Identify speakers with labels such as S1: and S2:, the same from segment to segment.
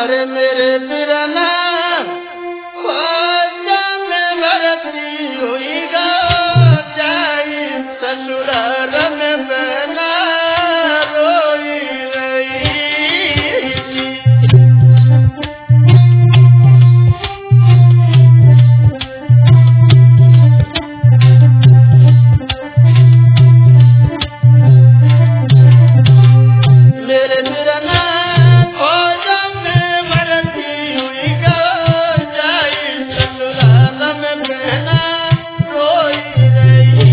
S1: अरे मेरे बिरना ख्वाजा में भरती हुई गा जाई ससुराल में बहना रोई रही। मेरे बिरना ख्वाजा में भरती हुई गा जाई ससुराल में बहना रोई रही।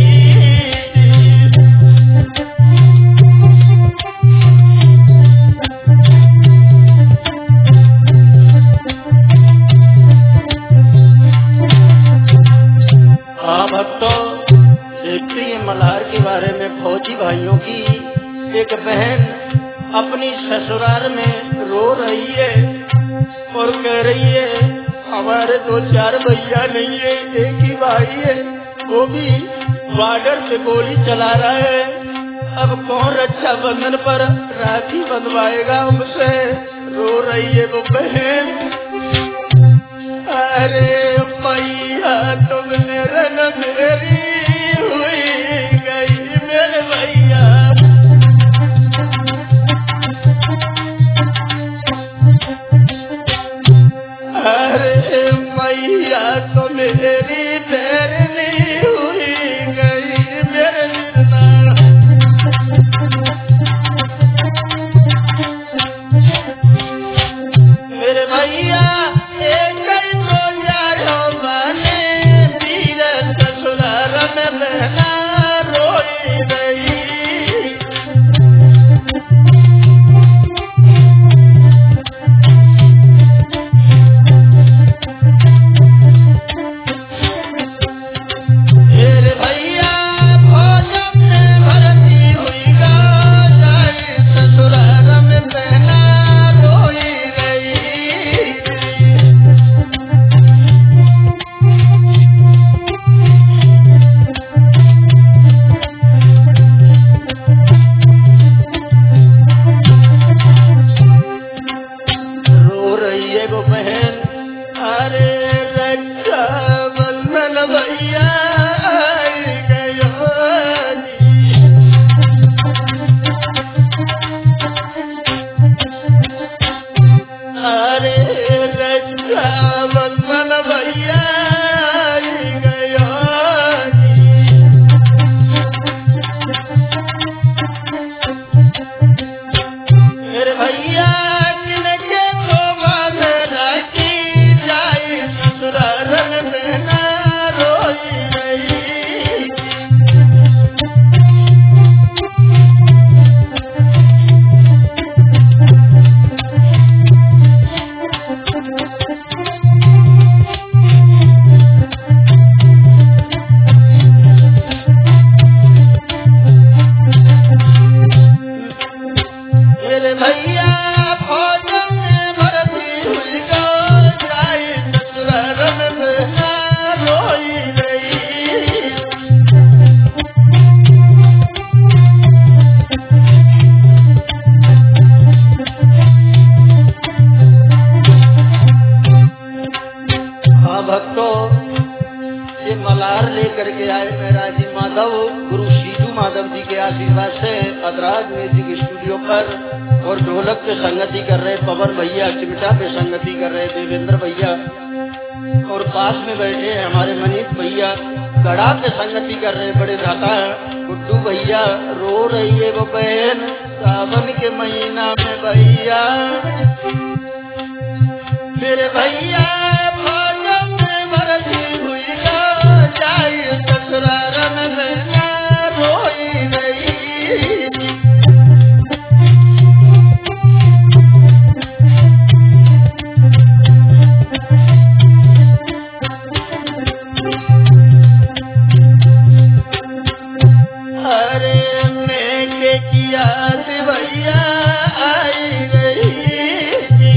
S1: हाँ भक्तों, देखते हैं मल्हार के बारे में फौजी भाइयों की एक बहन अपनी ससुराल में रो रही है और कह रही है हमारे 2-4 भैया नहीं है, एक ही भाई है, वो भी बॉर्डर से गोली चला रहा है। अब कौन रक्षाबंधन पर राखी बंधवाएगा उनसे? रो रही है वो बहन। अरे भैया तुमने रन मेरी हुई गई मेरे भैया। अरे भैया तो मेरी धरनी हुई गई मेरे बिरना। मेरे भैया एक तो जाओ बने वीर ससुराल में बहना रोई रही। मेरे भैया फौज में भर्ती हुई गा जाई ससुराल में बहना रोई रही। रो रही है वो बहन। अरे रक्षाबंधन भैया आई गयो जी। अरे रक्षाबंधन भैया आई गयो जी। मेरे भैया किनके तो बांध राखी जाई ससुराल में बहना रोई रही। मेरे भैया फौज में भर्ती हुई गा जाई ससुराल में बहना रोई रही। हाँ भक्तों, ये मल्हार लेकर के आए महराजी माधव गुरु सीधू माधव जी के आशीर्वाद से अदराज म्यूजिक स्टूडियो पर। और ढोलक पे संगति कर रहे पवन भैया, चिमटा पे संगति कर रहे देवेंद्र भैया, और पास में बैठे हमारे मनीष भैया गड़ा पे संगति कर रहे बड़े दाता गुड्डू भैया। रो रही है वो बहन सावन के महीना में भैया। मेरे भैया फौज में भर्ती हुई गा जाई ससुराल में बहना रोई रही। अरे मेघे की याद भैया आई गई।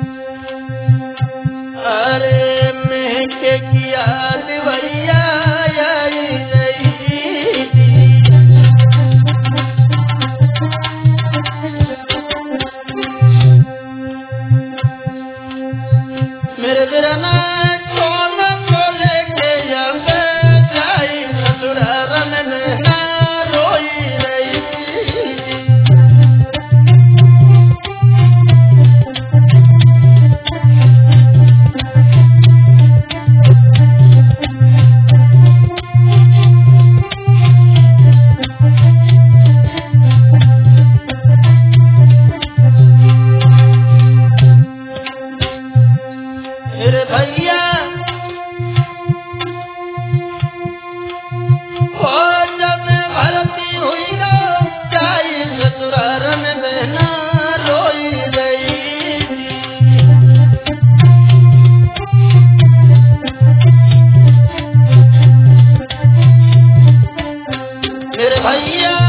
S1: अरे मेघे की याद भैया मेरे बिरना कौन को लेके जब जाई ससुराल में ना रोई रही। मेरे भैया हो जब भर्ती हुई ना जाई ससुराल में ना रोई गई। मेरे भैया